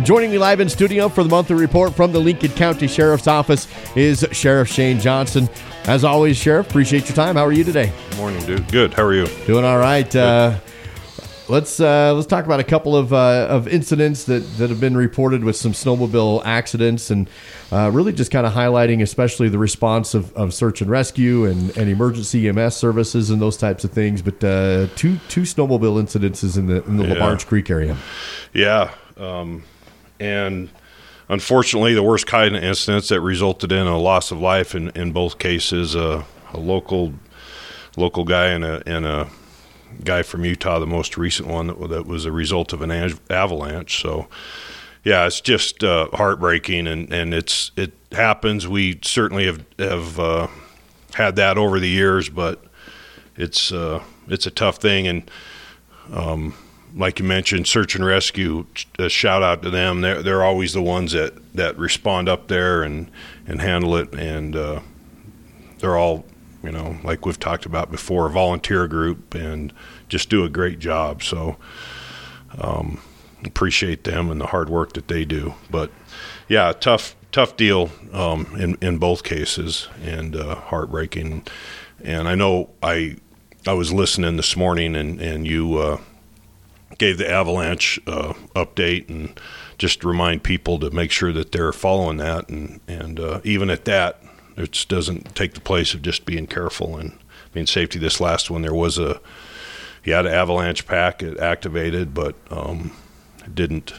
Joining me live in studio for the monthly report from the Lincoln County Sheriff's Office is Sheriff Shane Johnson. As always, Sheriff, appreciate your time. How are you today? Good morning, dude. Good. How are you? Doing all right. Let's talk about a couple of incidents that have been reported with some snowmobile accidents, and really just kind of highlighting especially the response of search and rescue and emergency EMS services and those types of things. But two snowmobile incidences in the LaBarge Creek area. Yeah. And unfortunately, the worst kind of incidents that resulted in a loss of life in both cases, a local guy and a guy from Utah, the most recent one that was a result of an avalanche. So, yeah, it's just heartbreaking, and it happens. We certainly have had that over the years, but it's a tough thing. And like you mentioned, search and rescue, a shout out to them. They're always the ones that respond up there and handle it, and they're all, like we've talked about before, a volunteer group, and just do a great job. So appreciate them and the hard work that they do. But yeah, tough deal in both cases, and heartbreaking. And I know I was listening this morning, and you gave the avalanche update, and just remind people to make sure that they're following that, and even at that, it doesn't take the place of just being careful and being safety. This last one, he had an avalanche pack, it activated, but it didn't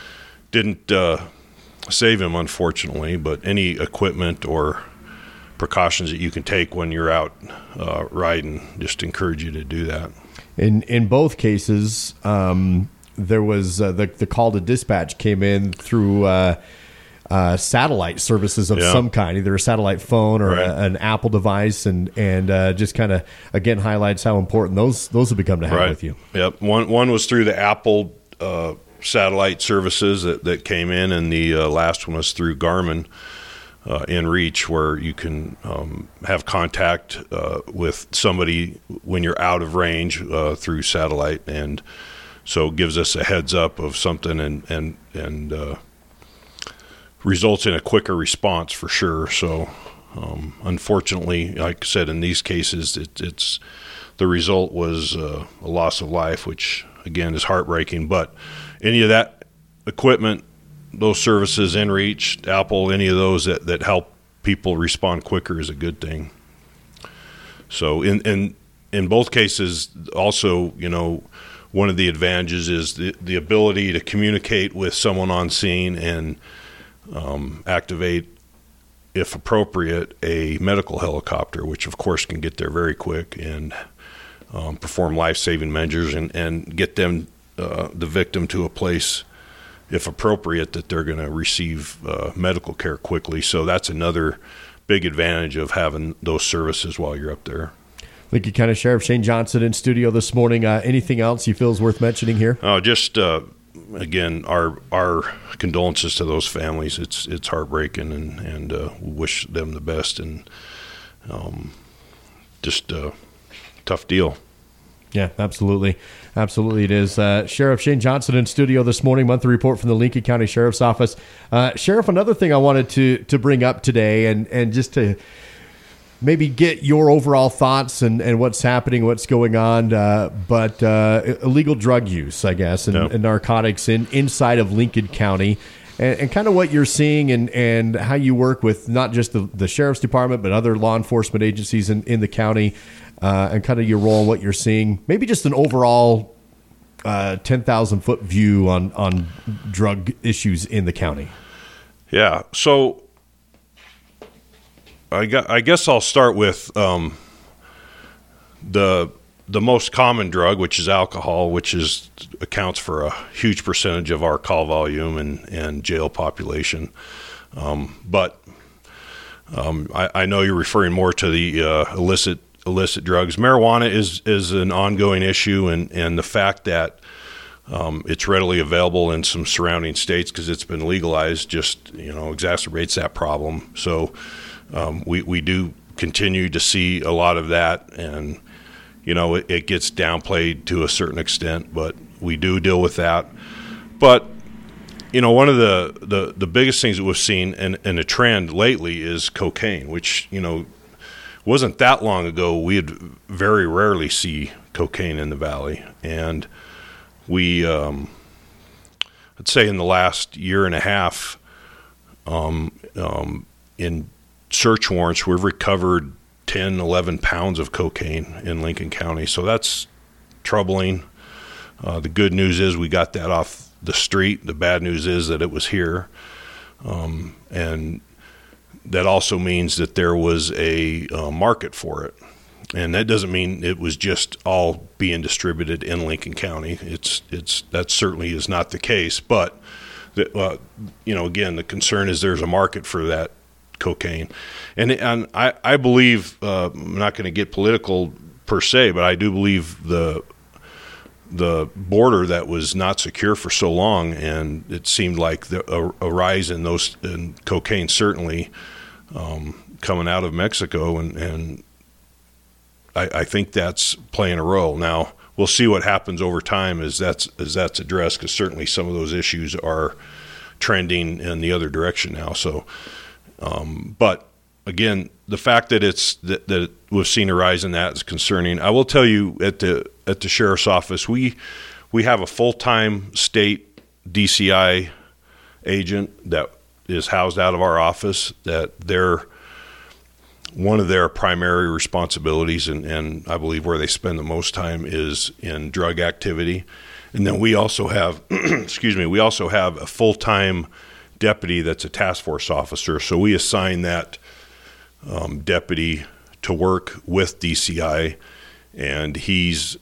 save him, unfortunately. But any equipment or precautions that you can take when you're out riding, just encourage you to do that. In both cases, there was the call to dispatch came in through satellite services of some kind, either a satellite phone or an Apple device, and just kind of again highlights how important those have become to have with you. Yep. One was through the Apple satellite services that came in, and the last one was through Garmin InReach, where you can have contact with somebody when you're out of range through satellite, and so it gives us a heads up of something, and results in a quicker response for sure. So unfortunately, like I said, in these cases, it's the result was a loss of life, which again is heartbreaking. But any of that equipment, those services, InReach, Apple, any of those that help people respond quicker is a good thing. So in both cases, also, one of the advantages is the ability to communicate with someone on scene and activate, if appropriate, a medical helicopter, which of course can get there very quick and perform life-saving measures and get them, the victim, to a place, if appropriate, that they're going to receive medical care quickly. So that's another big advantage of having those services while you're up there. Lincoln County Sheriff Shane Johnson in studio this morning. Anything else you feel is worth mentioning here? Just again, our condolences to those families. It's heartbreaking, and wish them the best, and just a tough deal. Yeah, absolutely. Absolutely it is. Sheriff Shane Johnson in studio this morning, monthly report from the Lincoln County Sheriff's Office. Sheriff, another thing I wanted to bring up today, and just to maybe get your overall thoughts and what's happening, what's going on, but illegal drug use, I guess, and narcotics inside of Lincoln County, and kind of what you're seeing and how you work with not just the Sheriff's Department, but other law enforcement agencies in the county, and kind of your role and what you're seeing. Maybe just an overall 10,000-foot view on drug issues in the county. Yeah, so I guess I'll start with the most common drug, which is alcohol, which accounts for a huge percentage of our call volume and jail population. But I know you're referring more to the illicit drugs. Marijuana is an ongoing issue, and the fact that it's readily available in some surrounding states because it's been legalized just exacerbates that problem. So we do continue to see a lot of that, and it gets downplayed to a certain extent, but we do deal with that. But One of the biggest things that we've seen and a trend lately is cocaine, which, wasn't that long ago. We'd very rarely see cocaine in the valley. And we, I'd say in the last year and a half, in search warrants, we've recovered 10, 11 pounds of cocaine in Lincoln County. So that's troubling. The good news is we got that off the street. The bad news is that it was here. And that also means that there was a market for it. And that doesn't mean it was just all being distributed in Lincoln County. That certainly is not the case. But, again, the concern is there's a market for that cocaine. And I believe, I'm not going to get political per se, but I do believe the border that was not secure for so long, and it seemed like a rise in cocaine certainly coming out of Mexico, and I think that's playing a role. Now we'll see what happens over time as that's addressed, because certainly some of those issues are trending in the other direction now. So, but again, the fact that that we've seen a rise in that is concerning. I will tell you, at the sheriff's office, we have a full-time state DCI agent that is housed out of our office. That one of their primary responsibilities, and I believe where they spend the most time, is in drug activity. And then we also have, we also have a full-time deputy that's a task force officer. So we assign that deputy to work with DCI, and he's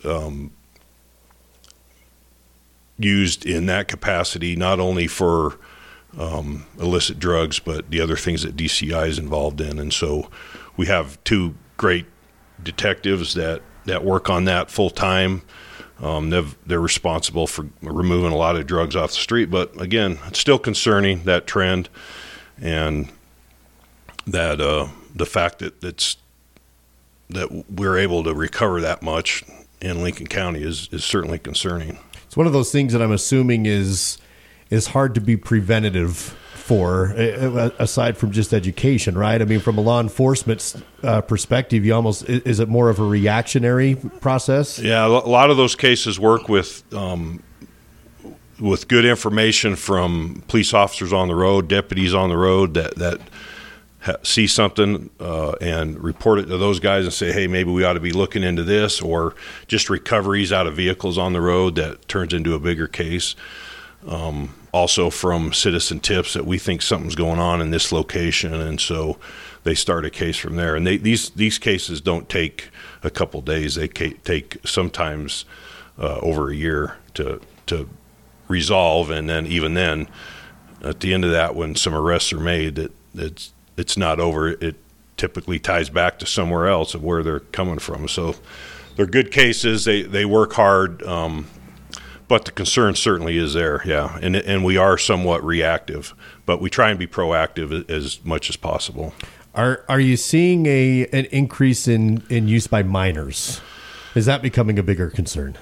used in that capacity not only for illicit drugs, but the other things that DCI is involved in. And so we have two great detectives that work on that full time. They're responsible for removing a lot of drugs off the street, but again, it's still concerning, that trend, and that the fact that we're able to recover that much in Lincoln County is certainly concerning. It's one of those things that I'm assuming is hard to be preventative for, aside from just education, right? I mean, from a law enforcement perspective, is it more of a reactionary process? Yeah, a lot of those cases work with good information from police officers on the road, deputies on the road that see something and report it to those guys and say, hey, maybe we ought to be looking into this, or just recoveries out of vehicles on the road that turns into a bigger case. Also from citizen tips that we think something's going on in this location, and so they start a case from there. And these cases don't take a couple days. They take sometimes over a year to resolve, and then even then, at the end of that, when some arrests are made, it's not over. It typically ties back to somewhere else of where they're coming from. So they're good cases. They work hard. But the concern certainly is there, yeah, and we are somewhat reactive, but we try and be proactive as much as possible. Are you seeing an increase in use by minors? Is that becoming a bigger concern?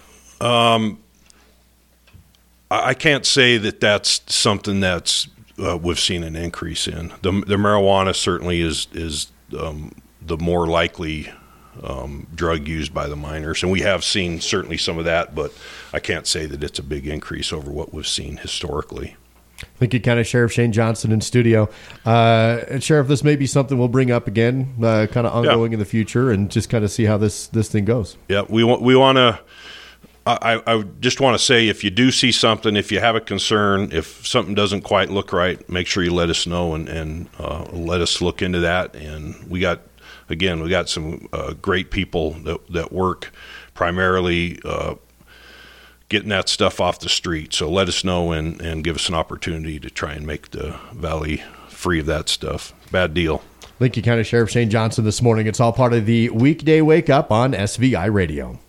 I can't say that that's something that's we've seen an increase in. The marijuana certainly is the more likely drug used by the minors, and we have seen certainly some of that, but I can't say that it's a big increase over what we've seen historically. Lincoln County Sheriff Shane Johnson in studio. And Sheriff, this may be something we'll bring up again, kind of ongoing in the future, and just kind of see how this thing goes. Yeah, we want to. I just want to say, if you do see something, if you have a concern, if something doesn't quite look right, make sure you let us know and let us look into that. And we got some great people that work primarily getting that stuff off the street. So let us know and give us an opportunity to try and make the valley free of that stuff. Bad deal. Lincoln County Sheriff Shane Johnson this morning. It's all part of the weekday wake up on SVI Radio.